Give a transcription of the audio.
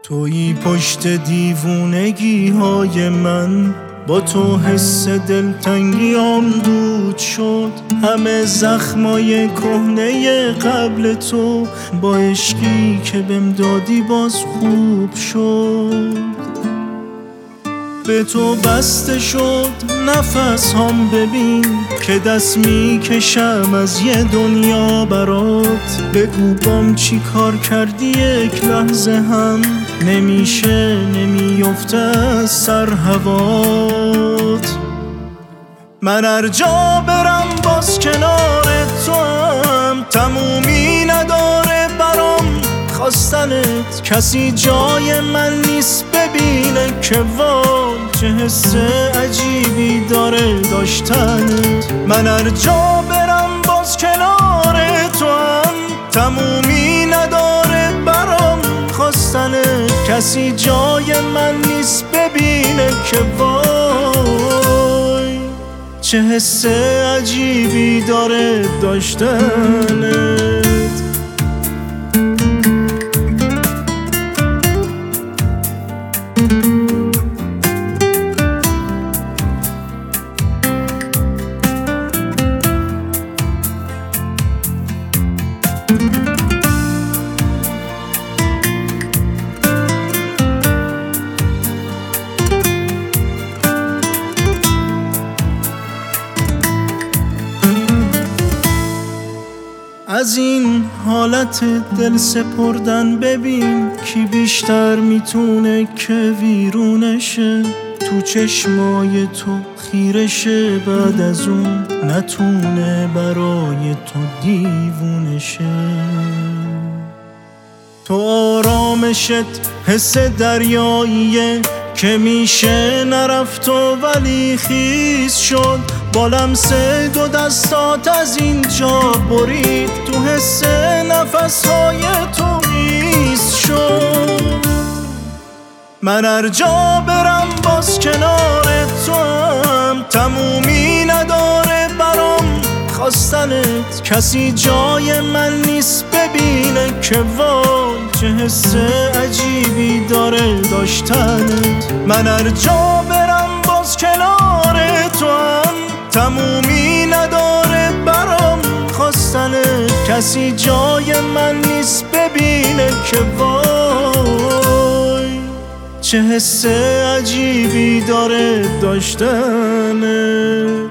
تویی پشت دیوونگی های من، با تو حس دلتنگیام دود شد. همه زخمای کهنه قبل تو با عشقی که بهم دادی باز خوب شد. به تو بسته شد نفس هم، ببین که دست میکشم از یه دنیا برات. بگو بام چی کار کردی یک لحظه هم نمیشه نمیفته از سر هوات. من هر جا برم باز کنار تو هم تمومی نداره برام خواستنت. کسی جای من نیست ببینه که وای چه حس عجیبی داره داشتنت. من هر جا برم باز کنار تو هم تمومی نداره برام خواستنت. کسی جای من نیست ببینه که وای چه حس عجیبی داره داشتنت. از این حالت دل سپردن ببین کی بیشتر میتونه که ویرونشه. تو چشمای تو خیرشه بعد از اون نتونه برای تو دیوونشه. تو آرامشت حس دریاییه که میشه نرفت و ولی خیز شد. با لمس دو دستات از اینجا برید تو حس نفسهای تو ایست شد. من هر جا برم باز کنار تو هم تمومی نداره برام خواستنت. کسی جای من نیست ببینه که وای چه حس عجیبی داره داشتنت. من هر جا برم باز کنار تو هم تمومی نداره برام خواستنت. کسی جای من نیست ببینه که وای چه حس عجیبی داره داشتنت.